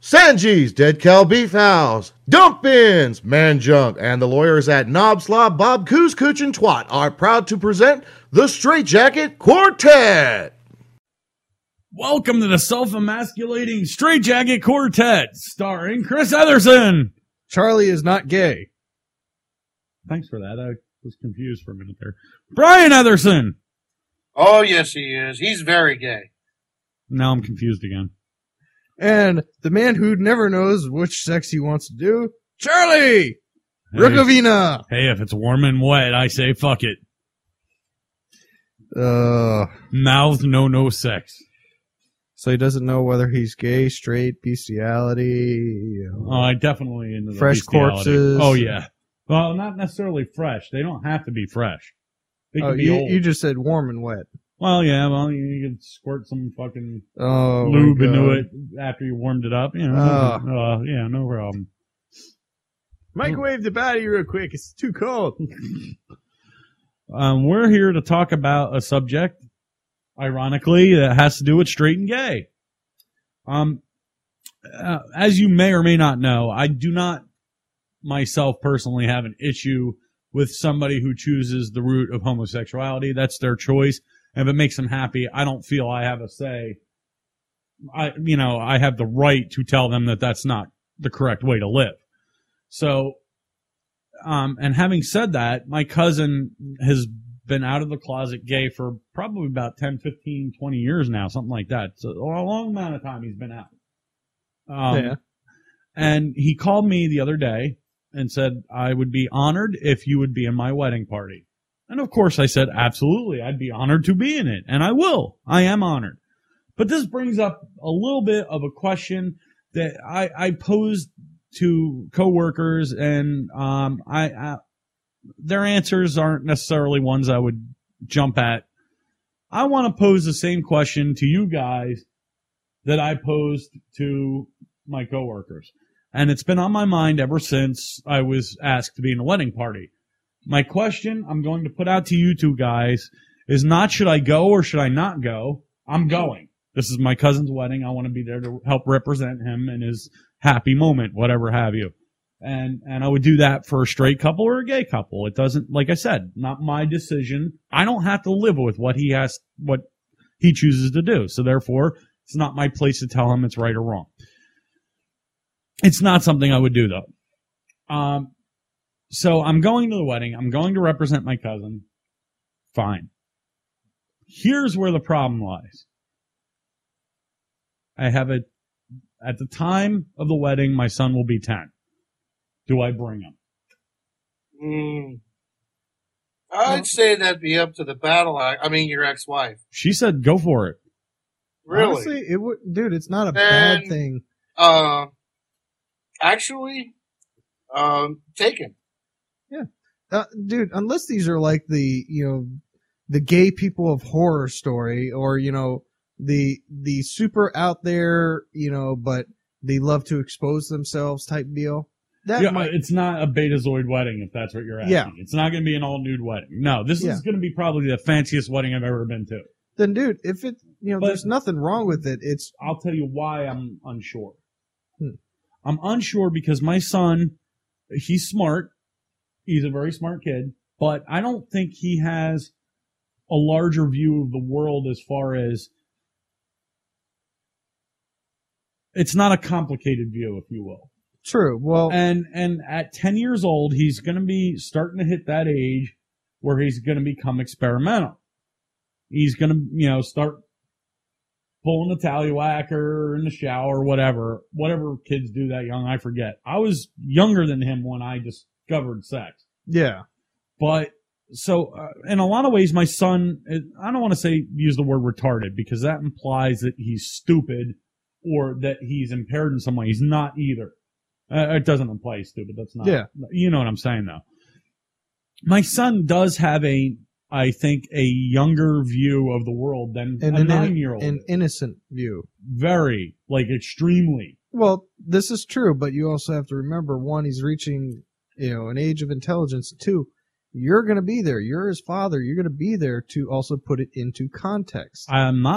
Sanji's Dead Cow Beef House, Dump Bins, Man Junk, and the lawyers at Knob Slob, Bob Coos, Cooch, and Twat are proud to present the Straight Jacket Quartet. Welcome to the self-emasculating Straight Jacket Quartet, starring Chris Ederson. Charlie is not gay. Thanks for that. I was confused for a minute there. Brian Ederson. Oh, yes, he is. He's very gay. Now I'm confused again. And the man who never knows which sex he wants to do, Charlie Rukavina. Hey, if it's warm and wet, I say fuck it. Mouth, no sex. So he doesn't know whether he's gay, straight, bestiality. I definitely into the fresh bestiality. corpses. Oh, yeah. Well, not necessarily fresh. They don't have to be fresh. They can be old. You just said warm and wet. Well, yeah, you could squirt some fucking lube into it after you warmed it up. You know, yeah, no problem. Microwave the body real quick. It's too cold. We're here to talk about a subject, ironically, that has to do with straight and gay. As you may or may not know, I do not myself personally have an issue with somebody who chooses the route of homosexuality. That's their choice. And if it makes them happy, I don't feel I have a say. I have the right to tell them that that's not the correct way to live. So, and having said that, my cousin has been out of the closet gay for probably about 10, 15, 20 years now, something like that. So a long amount of time he's been out. Yeah. And he called me the other day and said, I would be honored if you would be in my wedding party. And of course I said, absolutely, I'd be honored to be in it. And I will. I am honored. But this brings up a little bit of a question that I posed to coworkers, and their answers aren't necessarily ones I would jump at. I want to pose the same question to you guys that I posed to my coworkers. And it's been on my mind ever since I was asked to be in a wedding party. My question I'm going to put out to you two guys is not should I go or should I not go? I'm going. This is my cousin's wedding. I want to be there to help represent him in his happy moment, whatever have you. And I would do that for a straight couple or a gay couple. It doesn't, like I said, not my decision. I don't have to live with what he chooses to do. So therefore, it's not my place to tell him it's right or wrong. It's not something I would do though. So I'm going to the wedding. I'm going to represent my cousin. Fine. Here's where the problem lies. At the time of the wedding, my son will be 10. Do I bring him? I'd say that'd be up to the your ex-wife. She said, go for it. Really? Honestly, dude, it's not a bad thing. Actually, taken. Yeah. Dude, unless these are like the gay people of horror story, or, the super out there, but they love to expose themselves type deal. It's not a Betazoid wedding, if that's what you're asking. Yeah. It's not going to be an all-nude wedding. No, this is going to be probably the fanciest wedding I've ever been to. Then, dude, if it, there's nothing wrong with it. I'll tell you why I'm unsure. I'm unsure because my son, he's smart. He's a very smart kid, but I don't think he has a larger view of the world as far as it's not a complicated view, if you will. True. Well, and at 10 years old, he's going to be starting to hit that age where he's going to become experimental. He's going to, start pulling the tallywhacker in the shower, whatever kids do that young. I forget. I was younger than him when I discovered sex. Yeah. But so in a lot of ways, my son, I don't want to use the word retarded because that implies that he's stupid or that he's impaired in some way. He's not either. It doesn't imply he's stupid. That's not. Yeah. You know what I'm saying, though. My son does have I think, a younger view of the world than a 9-year-old. An innocent view. Very, extremely. Well, this is true, but you also have to remember, one, he's reaching, an age of intelligence. Two, you're going to be there. You're his father. You're going to be there to also put it into context. I'm not.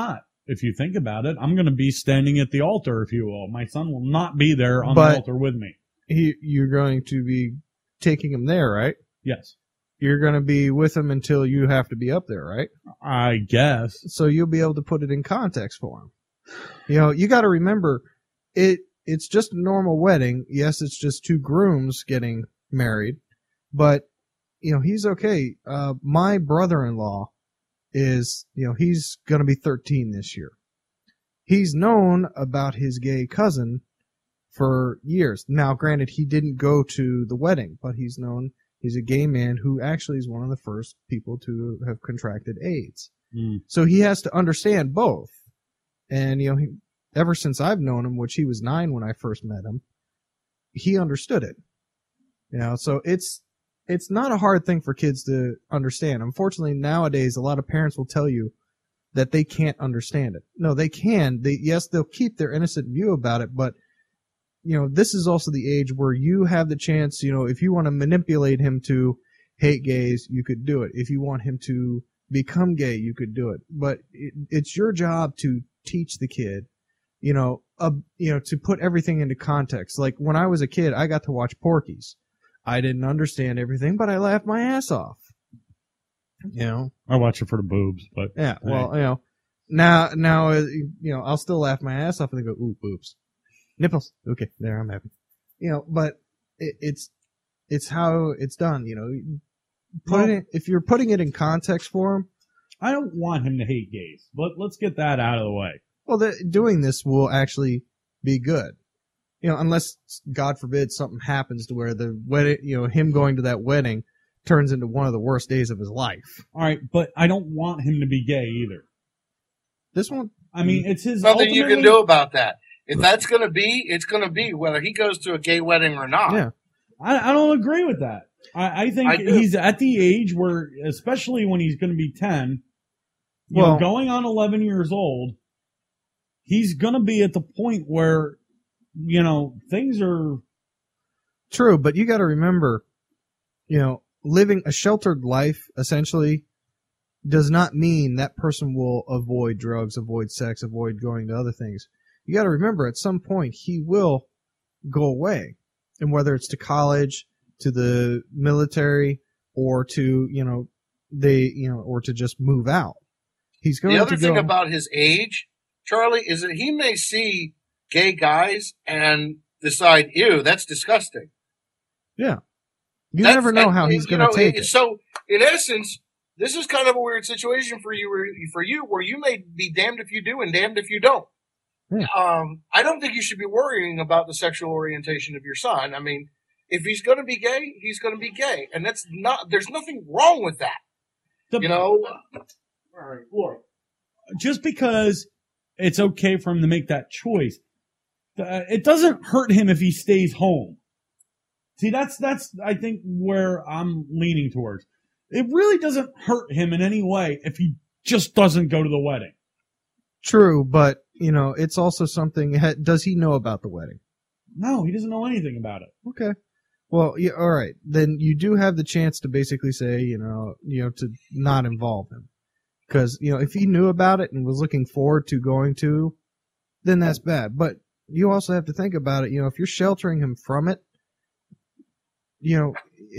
if you think about it. I'm going to be standing at the altar, if you will. My son will not be there on But- the altar with me. You're going to be taking him there, right? Yes, You're going to be with him until you have to be up there, right? I guess. So you'll be able to put it in context for him. You know, you got to remember, it's just a normal wedding. Yes, it's just two grooms getting married, but you know, he's okay. My brother-in-law is, you know, he's going to be 13 this year. He's known about his gay cousin for years. Now, granted, he didn't go to the wedding, but he's known. He's a gay man who actually is one of the first people to have contracted AIDS. Mm. So he has to understand both. And, you know, ever since I've known him, which he was 9 when I first met him, he understood it. You know, so it's not a hard thing for kids to understand. Unfortunately, nowadays, a lot of parents will tell you that they can't understand it. No, they can. Yes, they'll keep their innocent view about it, but you know, this is also the age where you have the chance, you know, if you want to manipulate him to hate gays, you could do it. If you want him to become gay, you could do it. But it's your job to teach the kid, you know, to put everything into context. Like when I was a kid, I got to watch Porky's. I didn't understand everything, but I laughed my ass off. You know? I watch it for the boobs, but Yeah, well, you know, now, you know, I'll still laugh my ass off and then go, ooh, boobs. Nipples. Okay, there, I'm happy. You know, but it's how it's done, you know. If you're putting it in context for him, I don't want him to hate gays. Let's get that out of the way. well, doing this will actually be good. You know, unless, God forbid, something happens to where the wedding, you know, him going to that wedding turns into one of the worst days of his life. All right, but I don't want him to be gay either. This one, I mean, it's his. Nothing you can ultimately- do about that. If that's going to be, it's going to be, whether he goes to a gay wedding or not. yeah. I don't agree with that. I think I do. he's at the age where, especially when he's going to be 10, Well- going on 11 years old, he's going to be at the point where, you know, things are. True, but you got to remember, you know, living a sheltered life essentially does not mean that person will avoid drugs, avoid sex, avoid going to other things. You got to remember, at some point he will go away, and whether it's to college, to the military, or to or to just move out, he's going The other to thing go. about his age, Charlie, is that he may see gay guys and decide, ew, that's disgusting. You never know how he's going to take it. So, in essence, this is kind of a weird situation for you, where you may be damned if you do and damned if you don't. Yeah. I don't think you should be worrying about the sexual orientation of your son. I mean, if he's going to be gay, he's going to be gay, and there's nothing wrong with that. You know, All right, look, just because it's okay for him to make that choice, it doesn't hurt him if he stays home. See, that's I think where I'm leaning towards. It really doesn't hurt him in any way if he just doesn't go to the wedding. True, but you know, it's also something. Does he know about the wedding? No, he doesn't know anything about it. Okay. Well, yeah, all right. Then you do have the chance to basically say, you know, to not involve him, because you know, if he knew about it and was looking forward to going to, then that's bad. But you also have to think about it. You know, if you're sheltering him from it, you know,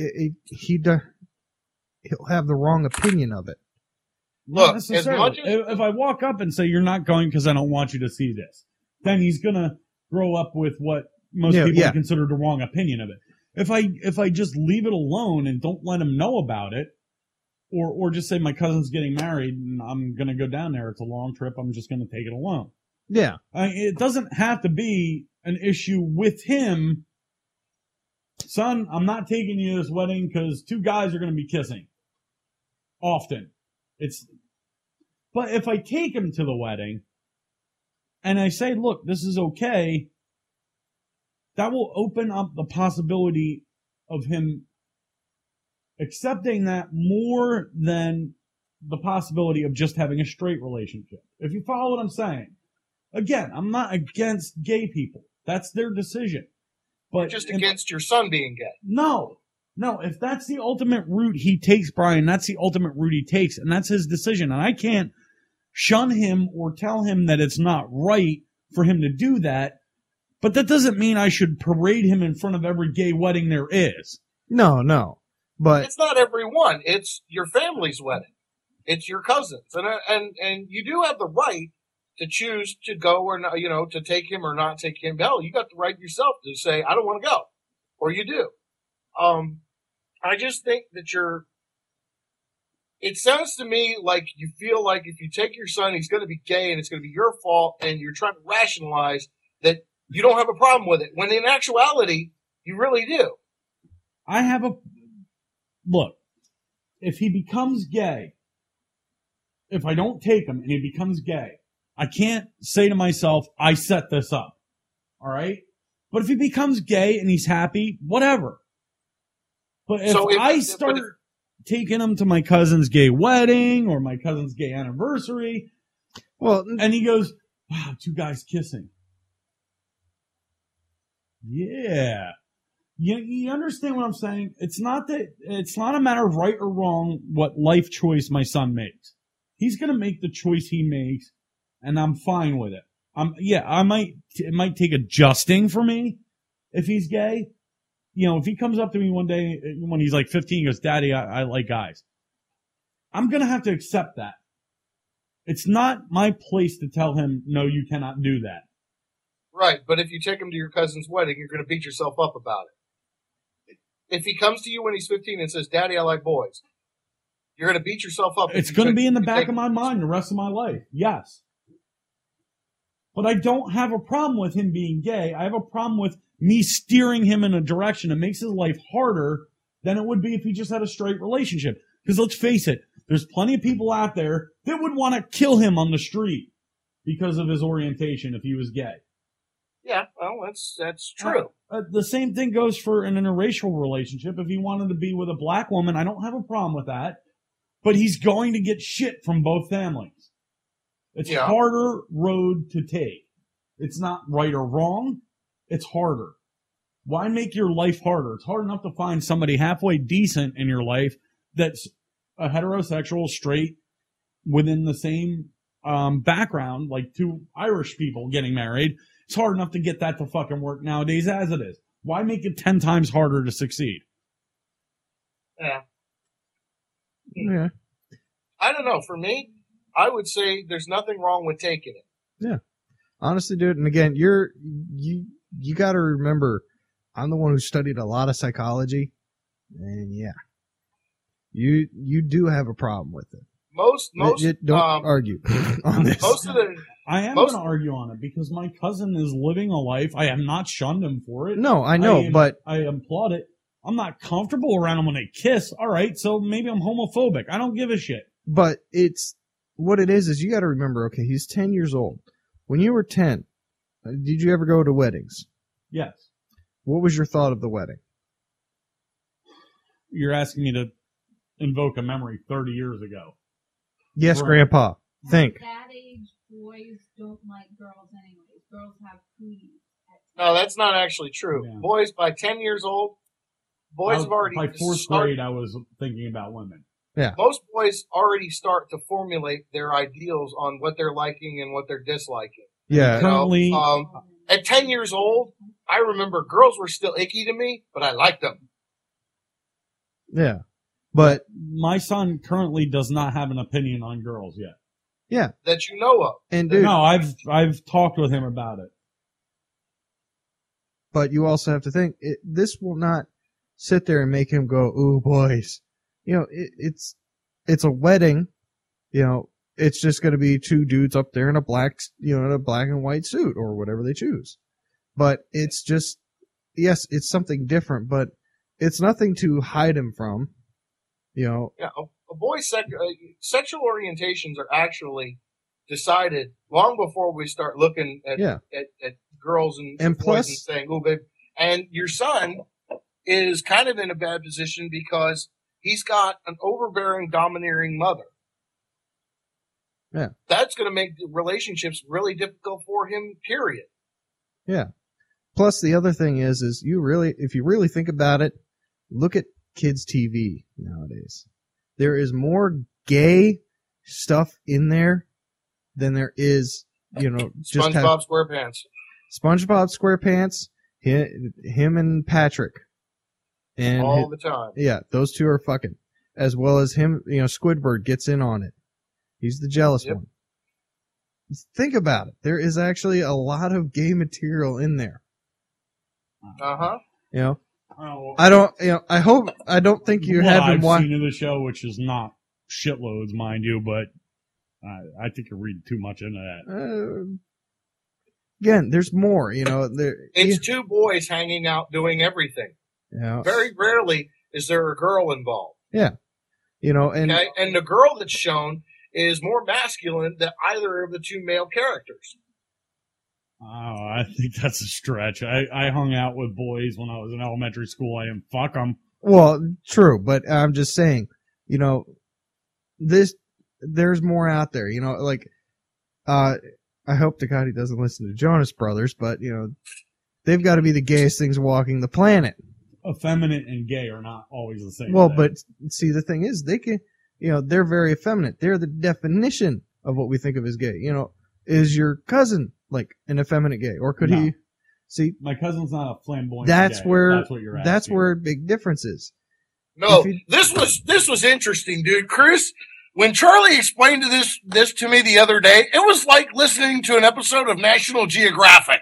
he'll have the wrong opinion of it. Not Look, as necessarily. much as- If I walk up and say, you're not going because I don't want you to see this, then he's going to grow up with what most people Yeah. would consider the wrong opinion of it. If I just leave it alone and don't let him know about it, or just say my cousin's getting married and I'm going to go down there, it's a long trip, I'm just going to take it alone. Yeah. It doesn't have to be an issue with him. Son, I'm not taking you to this wedding because 2 guys are going to be kissing. Often. But if I take him to the wedding and I say, look, this is okay, that will open up the possibility of him accepting that more than the possibility of just having a straight relationship. If you follow what I'm saying. Again, I'm not against gay people. That's their decision. But just against your son being gay. No, if that's the ultimate route he takes, Brian, that's the ultimate route he takes, and that's his decision. And I can't shun him or tell him that it's not right for him to do that. But that doesn't mean I should parade him in front of every gay wedding there is. No. But It's not everyone. It's your family's wedding. It's your cousins, and you do have the right to choose to go or not, to take him or not take him. Hell, you got the right yourself to say I don't want to go, or you do. I just think that it sounds to me like you feel like if you take your son, he's going to be gay and it's going to be your fault, and you're trying to rationalize that you don't have a problem with it, when in actuality, you really do. Look, if he becomes gay, if I don't take him and he becomes gay, I can't say to myself, I set this up. All right? But if he becomes gay and he's happy, whatever. But if I start taking him to my cousin's gay wedding or my cousin's gay anniversary, and he goes, wow, two guys kissing. Yeah. You understand what I'm saying? It's not a matter of right or wrong what life choice my son makes. He's going to make the choice he makes, and I'm fine with it. It might take adjusting for me if he's gay. If he comes up to me one day when he's like 15, he goes, Daddy, I like guys. I'm going to have to accept that. It's not my place to tell him, no, you cannot do that. Right, but if you take him to your cousin's wedding, you're going to beat yourself up about it. If he comes to you when he's 15 and says, Daddy, I like boys, you're going to beat yourself up. It's going to be in the back of my mind the rest of my life, yes. But I don't have a problem with him being gay. I have a problem with me steering him in a direction that makes his life harder than it would be if he just had a straight relationship. Because let's face it, there's plenty of people out there that would want to kill him on the street because of his orientation if he was gay. Yeah, well, that's true. The same thing goes for an interracial relationship. If he wanted to be with a black woman, I don't have a problem with that. But he's going to get shit from both families. It's a harder road to take. It's not right or wrong. It's harder. Why make your life harder? It's hard enough to find somebody halfway decent in your life that's a heterosexual, straight, within the same background, like two Irish people getting married. It's hard enough to get that to fucking work nowadays as it is. Why make it 10 times harder to succeed? Yeah. I don't know. For me, I would say there's nothing wrong with taking it. Yeah. Honestly, dude, and again, you got to remember, I'm the one who studied a lot of psychology, and you do have a problem with it. Most don't argue on this. I am going to argue on it because my cousin is living a life. I have not shunned him for it. No, I know, but I applaud it. I'm not comfortable around them when they kiss. All right, so maybe I'm homophobic. I don't give a shit. But it's what it is you got to remember. Okay, he's 10 years old. When you were 10, did you ever go to weddings? Yes. What was your thought of the wedding? You're asking me to invoke a memory 30 years ago. Yes, Right. Grandpa. Think. At that age, boys don't like girls anyways. Girls have cooties. No, that's not actually true. Yeah. Boys, by 10 years old, boys have already by fourth grade, I was thinking about women. Yeah. Most boys already start to formulate their ideals on what they're liking and what they're disliking. Yeah. Currently, At 10 years old, I remember girls were still icky to me, but I liked them. Yeah. But my son currently does not have an opinion on girls yet. yeah. That you know of. And dude, No, I've talked with him about it. but you also have to think this will not sit there and make him go, "Ooh, boys." It's a wedding. It's just going to be two dudes up there in a black, in a black and white suit or whatever they choose. But it's just, yes, it's something different, but it's nothing to hide him from. Yeah, a boy's sexual orientations are actually decided long before we start looking at girls and boys plus, and saying, "Oh, babe." And your son is kind of in a bad position because he's got an overbearing, domineering mother. Yeah. That's going to make the relationships really difficult for him, period. Yeah. Plus, the other thing is if you really think about it, look at kids' TV nowadays. There is more gay stuff in there than there is, just have SpongeBob SquarePants. SpongeBob SquarePants, him and Patrick. And All the time. Yeah, those two are fucking. As well as him, Squidward gets in on it. He's the jealous one. Think about it. There is actually a lot of gay material in there. Uh-huh. I don't think you haven't watched. I've seen of the show, which is not shitloads, mind you, but I think you're reading too much into that. Again, there's more, It's two boys hanging out doing everything. Yeah. Very rarely is there a girl involved. Yeah. And okay? And the girl that's shown is more masculine than either of the two male characters. Oh, I think that's a stretch. I hung out with boys when I was in elementary school. I didn't fuck them. Well, true, but I'm just saying, there's more out there, I hope to God he doesn't listen to Jonas Brothers, but, they've got to be the gayest things walking the planet. Effeminate and gay are not always the same. Well, thing. but see, the thing is, they can, they're very effeminate. They're the definition of what we think of as gay. Is your cousin like an effeminate gay, or could he? See, my cousin's not a flamboyant. That's gay. where that's what you're asking. That's where a big difference is. No, this was interesting, dude. Chris, when Charlie explained this to me the other day, it was like listening to an episode of National Geographic.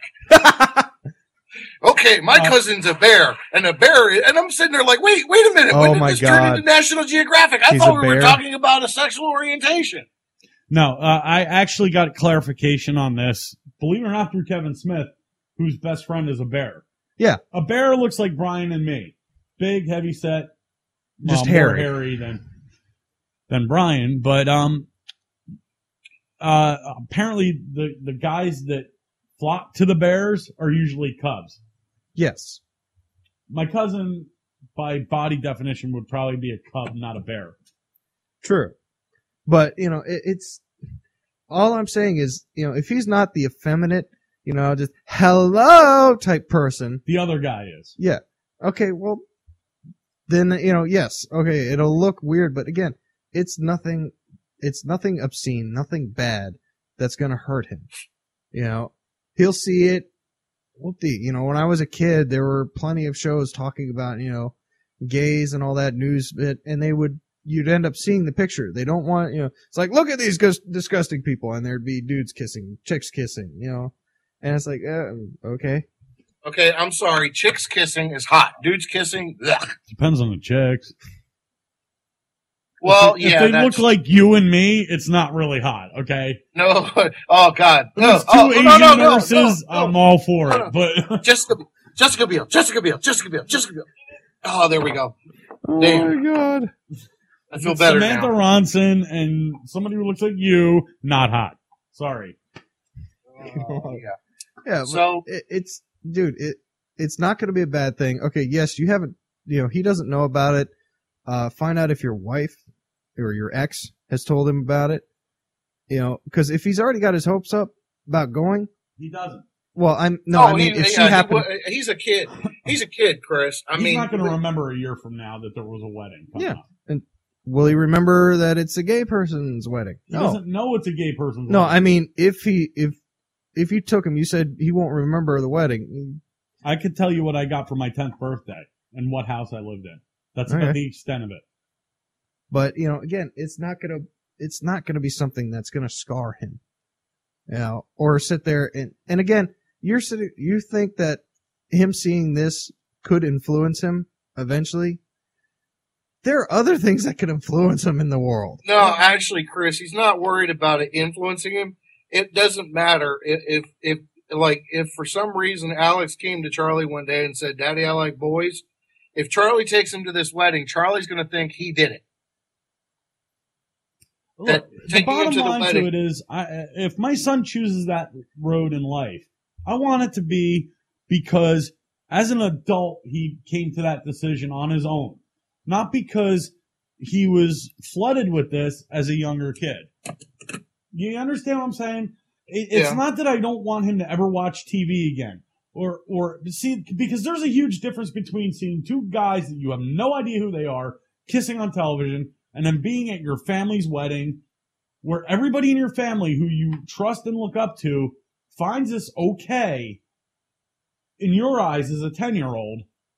Okay, my cousin's a bear, and I'm sitting there like, wait a minute, when did this turn into National Geographic? I thought we were talking about a sexual orientation. No, I actually got clarification on this, believe it or not, through Kevin Smith, whose best friend is a bear. Yeah. A bear looks like Brian and me. Big, heavy set. Just more hairy. hairy than Brian, but apparently the guys that flock to the bears are usually cubs. Yes. My cousin, by body definition, would probably be a cub, not a bear. True. But, it's all I'm saying is, if he's not the effeminate, just hello type person. The other guy is. Yeah. Okay, well, then, yes. Okay, it'll look weird, but again, it's nothing obscene, nothing bad that's going to hurt him. He'll see it. When I was a kid, there were plenty of shows talking about, gays and all that news bit, and you'd end up seeing the picture. They don't want, it's like, look at these disgusting people, and there'd be dudes kissing, chicks kissing, and it's like, okay. Okay, I'm sorry. Chicks kissing is hot. Dudes kissing, ugh. Depends on the chicks. Well, if they look like you and me, it's not really hot, okay? No. Oh, God. No. If it's two Asian nurses, I'm all for it. But Jessica Biel. Oh, there we go. Oh, Damn. my God. I feel better Samantha now. Ronson and somebody who looks like you, not hot. Sorry. Yeah, So it's not going to be a bad thing. Okay, yes, you haven't, he doesn't know about it. Find out if your wife or your ex has told him about it. Because if he's already got his hopes up about going, He doesn't. well, if she happened, he's a kid. He's a kid, Chris. He's not going to remember a year from now that there was a wedding. Yeah. And will he remember that it's a gay person's wedding? He doesn't know it's a gay person's No, wedding. I mean, if you took him, you said he won't remember the wedding. I could tell you what I got for my 10th birthday and what house I lived in. That's Okay. about the extent of it. But, again, it's not gonna be something that's gonna scar him. Or sit there and again, you think that him seeing this could influence him eventually? There are other things that could influence him in the world. No, actually, Chris, he's not worried about it influencing him. It doesn't matter if for some reason Alex came to Charlie one day and said, "Daddy, I like boys." If Charlie takes him to this wedding, Charlie's going to think he did it. Look, the taking him bottom to the line wedding- to it is, if my son chooses that road in life, I want it to be because as an adult, he came to that decision on his own. Not because he was flooded with this as a younger kid. You understand what I'm saying? It's not that I don't want him to ever watch TV again. Or see, because there's a huge difference between seeing two guys that you have no idea who they are kissing on television and then being at your family's wedding where everybody in your family who you trust and look up to finds this okay in your eyes as a 10-year-old,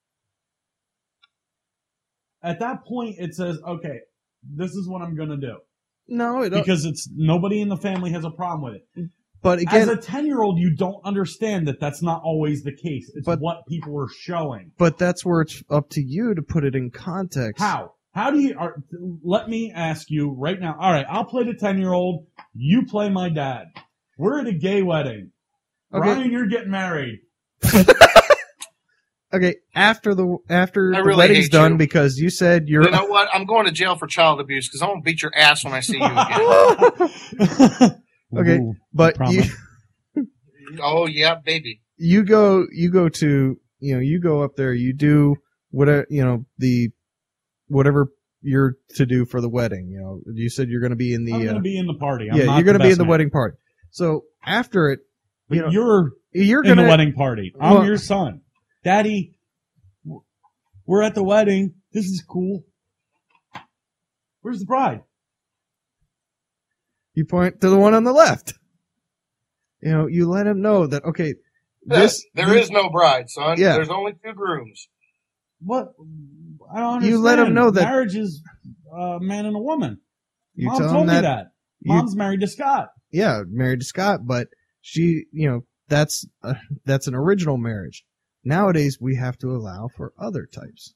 at that point it says, okay, this is what I'm going to do. No, it Because it's nobody in the family has a problem with it. But As again, a 10-year-old, you don't understand that that's not always the case. It's But- what people are showing. but that's where it's up to you to put it in context. How? How do you... let me ask you right now. All right, I'll play the 10-year-old. You play my dad. We're at a gay wedding. Okay. Ryan, you're getting married. Okay, after the I really wedding's hate done, you. because you said you're You know what? I'm going to jail for child abuse because I'm going to beat your ass when I see you again. Okay, Ooh, but you promise. Oh, yeah, baby. you go to you go up there, you do whatever whatever you're to do for the wedding. You said you're going to be in the I'm going to be in the party. I'm yeah, not you're going to be in best the man. wedding party. So after it, But you know, you're you're in going the to wedding party. I'm Well- your son. Daddy, we're at the wedding. This is cool. Where's the bride? you point to the one on the left. You let him know that okay, There is no bride, son. Yeah. There's only 2 grooms. What? I don't understand. You let him know that- marriage is a man and a woman. You Mom tell told him me that that. you- Mom's married to Scott. yeah, married to Scott, but she, that's an original marriage. Nowadays, we have to allow for other types.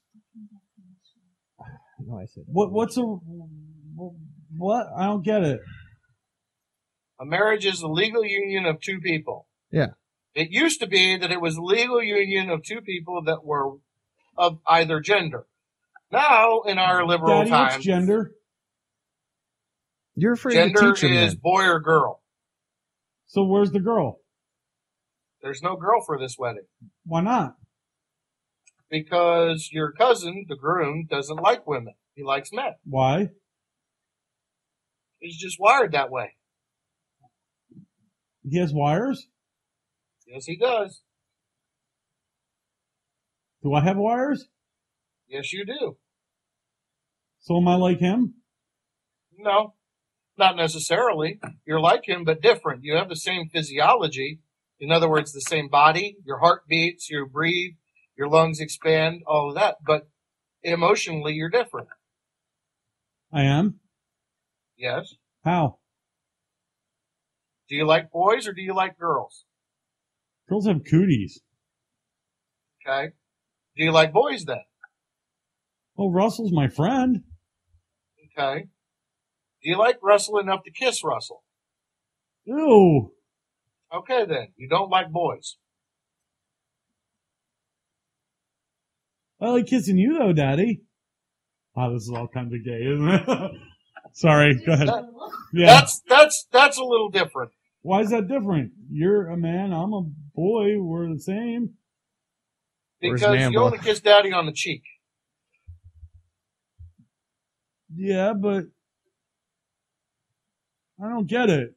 No, I said What's a what? I don't get it. A marriage is a legal union of 2 people. Yeah. It used to be that it was a legal union of 2 people that were of either gender. Now, in our liberal Daddy, what's times, gender? You're afraid gender to teach him is that. boy or girl. So where's the girl? There's no girl for this wedding Why not? because your cousin, the groom, doesn't like women. He likes men. Why? He's just wired that way. He has wires? Yes, he does. Do I have wires? Yes, you do. So am I like him? No, not necessarily. You're like him, but different. You have the same physiology. In other words, the same body. Your heart beats, you breathe, your lungs expand, all of that. But emotionally, you're different. I am. Yes. How? Do you like boys or do you like girls? Girls have cooties. Okay. Do you like boys then? Oh, Russell's my friend. Okay. Do you like Russell enough to kiss Russell? Ew. Okay then. You don't like boys. I like kissing you though, Daddy. Wow, this is all kinds of gay, isn't it? Sorry, go ahead. Yeah. That's a little different. Why is that different? You're a man, I'm a boy, we're the same. Where's Because you Mambo? only kiss daddy on the cheek. Yeah, but I don't get it.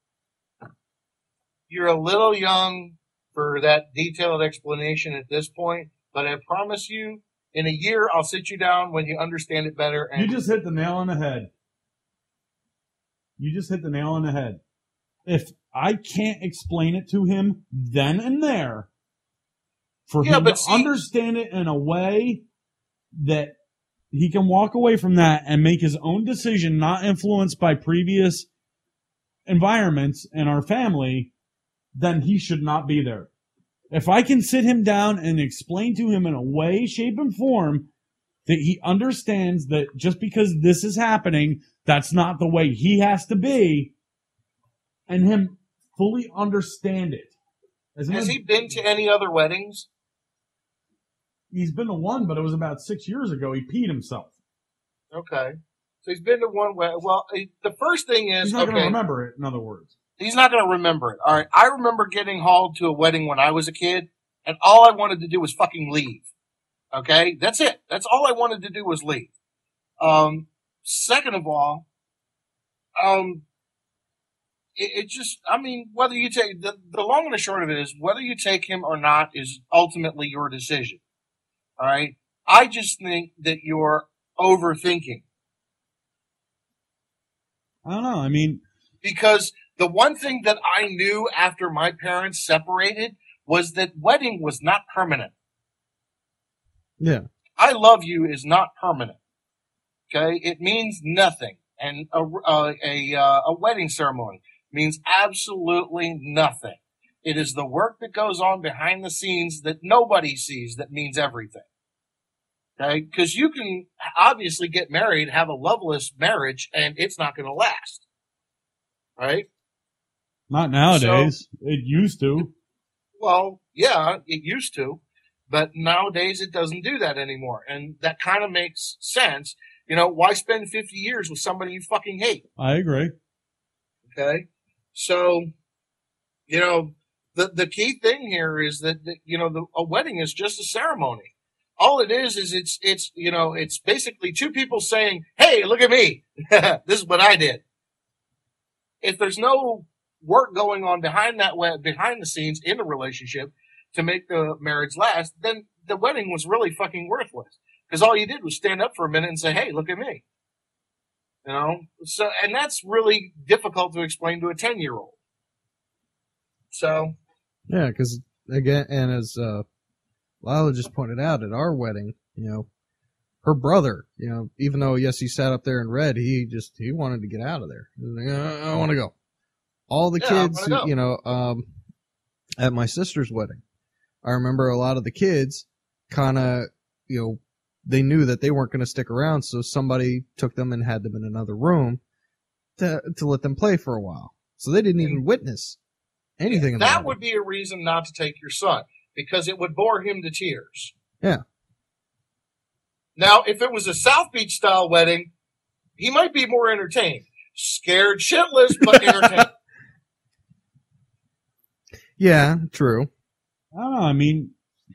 You're a little young for that detailed explanation at this point, but I promise you, in a year, I'll sit you down when you understand it better. And You just hit the nail on the head. You just hit the nail on the head. If I can't explain it to him then and there, for Yeah, him but to see- understand it in a way that he can walk away from that and make his own decision, not influenced by previous environments in our family, then he should not be there. If I can sit him down and explain to him in a way, shape, and form that he understands that just because this is happening, that's not the way he has to be, and him fully understand it. As has much- he been to any other weddings? He's been to one, but it was about 6 years ago. He peed himself. Okay. So he's been to one wedding. Well, the first thing is, He's not going to okay, remember it, in other words. he's not going to remember it. All right. I remember getting hauled to a wedding when I was a kid, and all I wanted to do was fucking leave. Okay? That's it. That's all I wanted to do was leave. Second of all, it just, I mean, whether you take, the long and the short of it is, whether you take him or not is ultimately your decision. All right? I just think that you're overthinking. I don't know. I mean, Because the one thing that I knew after my parents separated was that wedding was not permanent. Yeah. I love you is not permanent. Okay? It means nothing. And a wedding ceremony means absolutely nothing. It is the work that goes on behind the scenes that nobody sees that means everything. Okay? Because you can obviously get married, have a loveless marriage, and it's not going to last. Right? Not nowadays. It used to. Well, yeah, it used to. But nowadays it doesn't do that anymore. And that kind of makes sense. You know, why spend 50 years with somebody you fucking hate? I agree. Okay? So, you know, the key thing here is that, a wedding is just a ceremony. All it is it's basically two people saying, hey, look at me. This is what I did. If there's no work going on behind the scenes in the relationship to make the marriage last, then the wedding was really fucking worthless. Because all you did was stand up for a minute and say, hey, look at me. You know? So, and that's really difficult to explain to a 10-year-old. So. Yeah, because, again, and as Lila just pointed out, at our wedding, her brother, even though, yes, he sat up there and read, he wanted to get out of there. He was like, I want to go. All the kids, at my sister's wedding, I remember a lot of the kids kind of, they knew that they weren't going to stick around, so somebody took them and had them in another room to let them play for a while. So they didn't even witness anything. That would be a reason not to take your son, because it would bore him to tears. Yeah. Now, if it was a South Beach style wedding, he might be more entertained. Scared shitless, but entertained. Yeah, true. I don't know. I mean,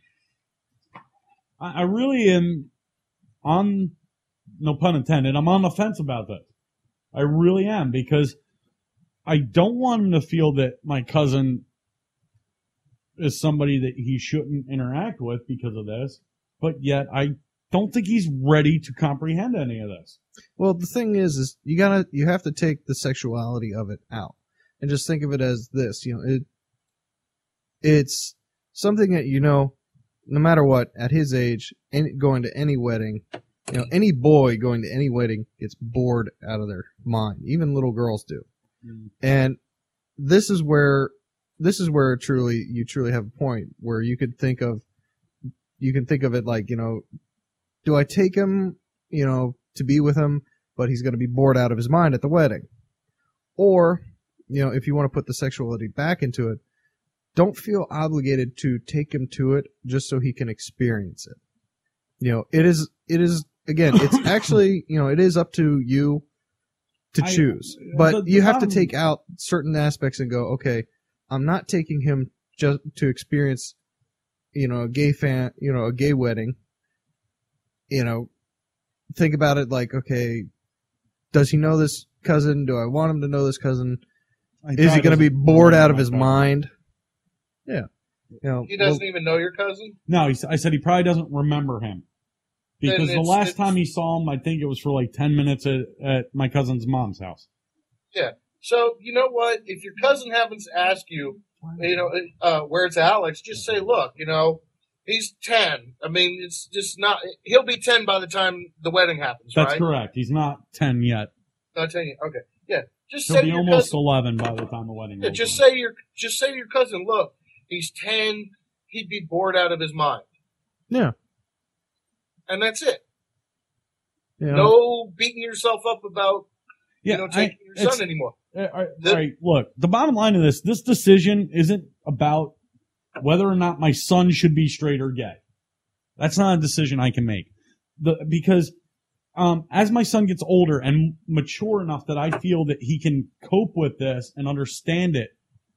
I really am on, no pun intended, I'm on the fence about this. I really am, because I don't want him to feel that my cousin is somebody that he shouldn't interact with because of this, but yet I don't think he's ready to comprehend any of this. Well, the thing is you have to take the sexuality of it out and just think of it as this, it's something that, no matter what, at his age, going to any wedding, any boy going to any wedding gets bored out of their mind. Even little girls do. Mm. And this is where you truly have a point where you can think of it like, do I take him, to be with him, but he's going to be bored out of his mind at the wedding? Or, if you want to put the sexuality back into it, don't feel obligated to take him to it just so he can experience it. It is again, it's actually, it is up to you to choose, but you have to take out certain aspects and go, okay, I'm not taking him just to experience, a gay wedding. Think about it like, okay, does he know this cousin? Do I want him to know this cousin? Is he going to be bored out of his mind? Yeah. He doesn't even know your cousin? No, I said he probably doesn't remember him. Because the last time he saw him, I think it was for like 10 minutes at my cousin's mom's house. Yeah. So, you know what? If your cousin happens to ask you, where's Alex, just say, look, he's 10. I mean, it's just not, he'll be 10 by the time the wedding happens, That's correct. He's not 10 yet. Not 10 yet. Okay. Yeah. He'll be almost 11 by the time the wedding. Yeah, just say to your cousin, look, he's 10. He'd be bored out of his mind. Yeah. And that's it. Yeah. No beating yourself up about, taking your son anymore. Right. Look, the bottom line of this decision isn't about whether or not my son should be straight or gay. That's not a decision I can make. Because as my son gets older and mature enough that I feel that he can cope with this and understand it,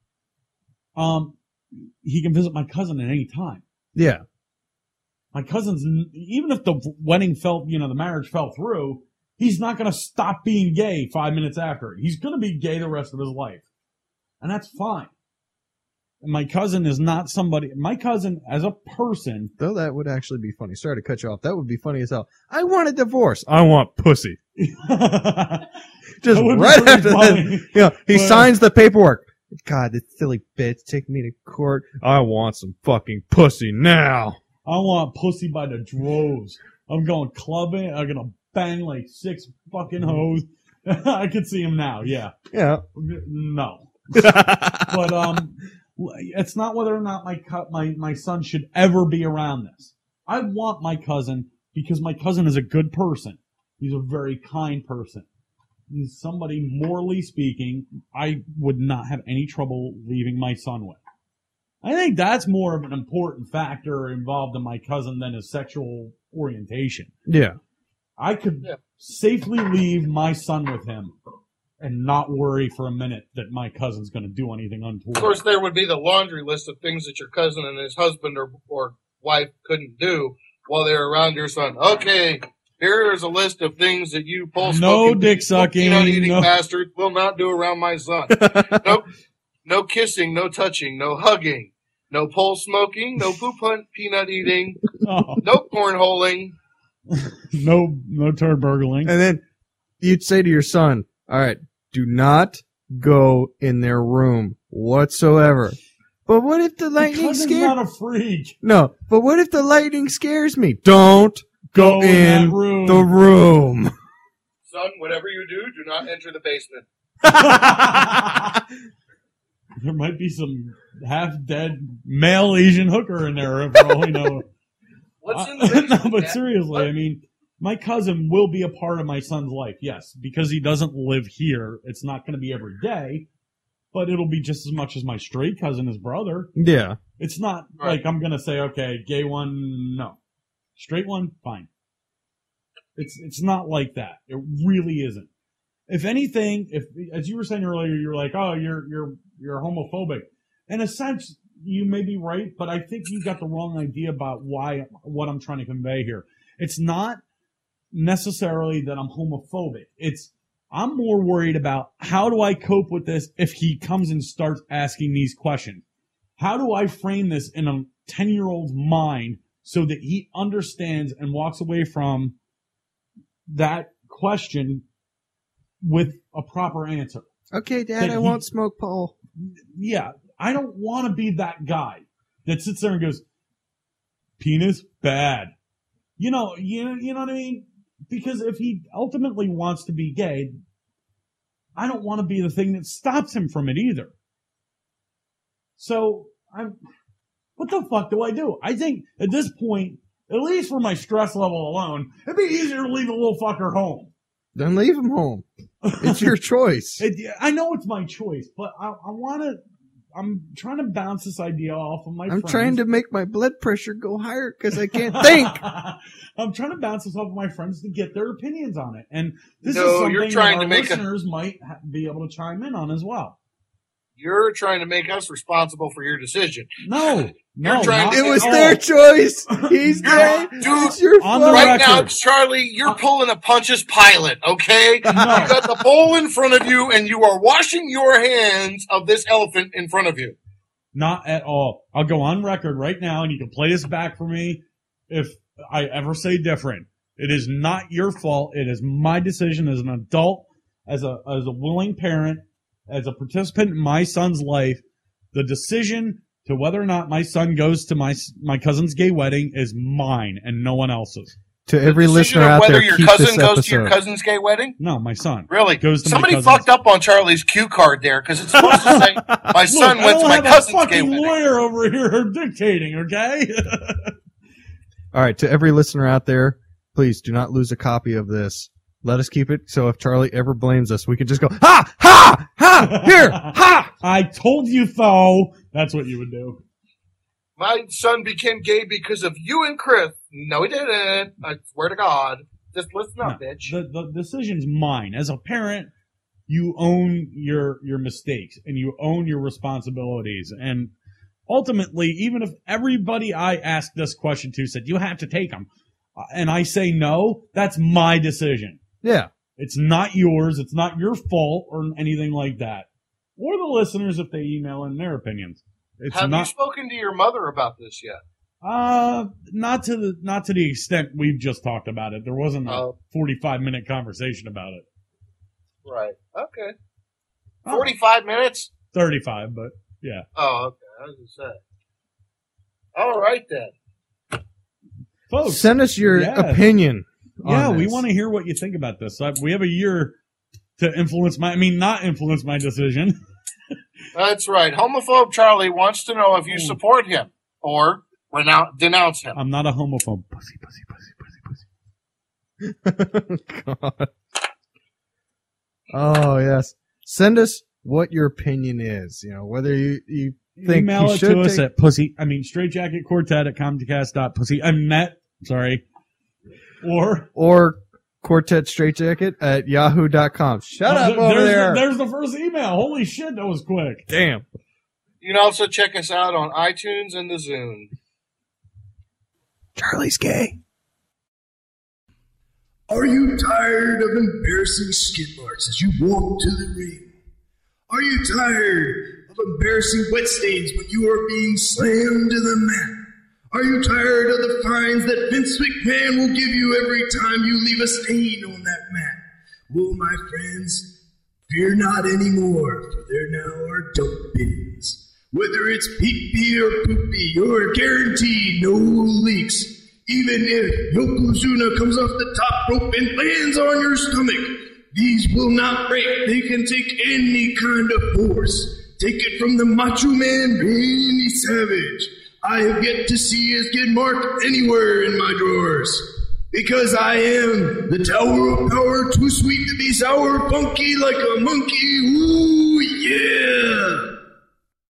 he can visit my cousin at any time. Yeah. My cousin's, even if the wedding the marriage fell through, he's not going to stop being gay 5 minutes after it. He's going to be gay the rest of his life. And that's fine. My cousin is not somebody. My cousin, as a person, Though that would actually be funny. Sorry to cut you off. That would be funny as hell. I want a divorce. I want pussy. Just That would be right pretty after funny. that, he But- signs the paperwork. God, this silly bitch taking me to court. I want some fucking pussy now. I want pussy by the droves. I'm going clubbing. I'm gonna bang like 6 fucking hoes. I could see him now. Yeah. Yeah. No. But it's not whether or not my son should ever be around this. I want my cousin because my cousin is a good person. He's a very kind person. He's somebody, morally speaking, I would not have any trouble leaving my son with. I think that's more of an important factor involved in my cousin than his sexual orientation. Yeah. I could Yeah. safely leave my son with him and not worry for a minute that my cousin's going to do anything untoward. Of course, there would be the laundry list of things that your cousin and his husband or wife couldn't do while they were around your son. Okay, here is a list of things that you pole smoking, dick sucking, peanut eating no- bastards will not do around my son. No kissing, no touching, no hugging, no pole smoking, no poop hunt, peanut eating, Oh, no cornholing. no turd burgling. And then you'd say to your son, all right, do not go in their room whatsoever. But what if the My lightning cousin's scares not a freak. No, but what if the lightning scares me? Don't Go in in that room. the room. Son, whatever you do not enter the basement. There might be some half-dead male Asian hooker in there, for all we know. What's in the basement? No, but Dad? seriously, What? I mean, my cousin will be a part of my son's life, yes, because he doesn't live here. It's not going to be every day, but it'll be just as much as my straight cousin, his brother. Yeah. It's not Right. like I'm going to say, okay, gay one, no. Straight one, fine. It's not like that. It really isn't. If anything, if, as you were saying earlier, you're like, oh, you're homophobic. In a sense, you may be right, but I think you got the wrong idea about what I'm trying to convey here. It's not necessarily that I'm homophobic. I'm more worried about how do I cope with this if he comes and starts asking these questions. How do I frame this in a 10-year-old's mind so that he understands and walks away from that question with a proper answer? Okay, Dad, That I he- won't smoke pole. Yeah, I don't want to be that guy that sits there and goes, penis, bad. You know what I mean? Because if he ultimately wants to be gay, I don't want to be the thing that stops him from it either. So, what the fuck do I do? I think at this point, at least for my stress level alone, it'd be easier to leave the little fucker home. Then leave him home. It's your choice. I know it's my choice, but I'm trying to bounce this idea off of my I'm friends. trying to make my blood pressure go higher because I can't think. I'm trying to bounce this off of my friends to get their opinions on it. And this No, is something you're trying that to our make a- listeners might be able to chime in on as well. You're trying to make us responsible for your decision. No, You're trying not to- It was at their all. choice. He's gay. Dude, It's your on the fault. Right now, record. Charlie, you're pulling a Pontius Pilate, okay? You got the bowl in front of you, and you are washing your hands of this elephant in front of you. Not at all. I'll go on record right now, and you can play this back for me if I ever say different. It is not your fault. It is my decision as an adult, as a willing parent, as a participant in my son's life. The decision to whether or not my son goes to my cousin's gay wedding is mine and no one else's. To every The decision listener of out whether there, your keep cousin this goes to your episode. cousin's gay wedding? No, my son. Really? Goes to my Somebody cousin's. fucked up on Charlie's cue card there because it's supposed to say my son Look, went to I my don't have a cousin's gay fucking wedding. lawyer over here dictating, okay? All right, to every listener out there, please do not lose a copy of this. Let us keep it so if Charlie ever blames us, we can just go, ha, ha, ha, here, ha. I told you so. That's what you would do. My son became gay because of you and Chris. No, he didn't. I swear to God. Just listen up, No, bitch. the decision's mine. As a parent, you own your mistakes and you own your responsibilities. And ultimately, even if everybody I asked this question to said, you have to take them, and I say no, that's my decision. Yeah. It's not yours. It's not your fault or anything like that. Or the listeners if they email in their opinions. It's Have you not spoken to your mother about this yet? not to the extent we've just talked about it. There wasn't a 45-minute conversation about it. Right. Okay. Oh. 45 minutes? 35, but yeah. Oh, okay. I was going to say. All right, then. Folks, Send us your opinion. Yeah, on we this. want to hear what you think about this. We have a year to not influence my decision. That's right. Homophobe Charlie wants to know if you support him or denounce him. I'm not a homophobe. Pussy, pussy, pussy, pussy, pussy. God. Oh, yes. Send us what your opinion is. You know, whether you think Email he it should to us take- at straightjacketquartet@comcast.pussy. Sorry. or Quartet Straightjacket at yahoo.com. Shut up over there. There's the first email. Holy shit, that was quick. Damn. You can also check us out on iTunes and the Zune. Charlie's gay. Are you tired of embarrassing skid marks as you walk to the ring? Are you tired of embarrassing wet stains when you are being slammed to the mat? Are you tired of the fines that Vince McMahon will give you every time you leave a stain on that mat? Well, my friends, fear not anymore, for there now are dump bins. Whether it's pee-pee or poopy, you're guaranteed no leaks. Even if Yokozuna comes off the top rope and lands on your stomach, these will not break. They can take any kind of force. Take it from the Macho Man, Randy Savage. I have yet to see a skid mark anywhere in my drawers. Because I am the Tower of Power, too sweet to be sour, funky like a monkey. Ooh, yeah.